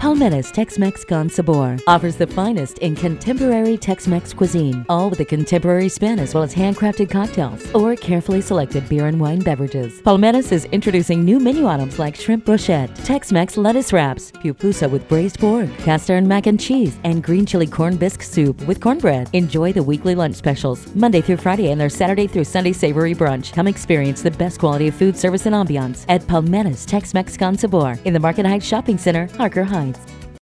Palmetto's Tex-Mex Con Sabor offers the finest in contemporary Tex-Mex cuisine, all with a contemporary spin as well as handcrafted cocktails or carefully selected beer and wine beverages. Palmetto's is introducing new menu items like shrimp brochette, Tex-Mex lettuce wraps, pupusa with braised pork, cast iron mac and cheese, and green chili corn bisque soup with cornbread. Enjoy the weekly lunch specials, Monday through Friday, and their Saturday through Sunday savory brunch. Come experience the best quality of food service and ambiance at Palmetto's Tex-Mex Con Sabor in the Market Heights Shopping Center, Harker Heights.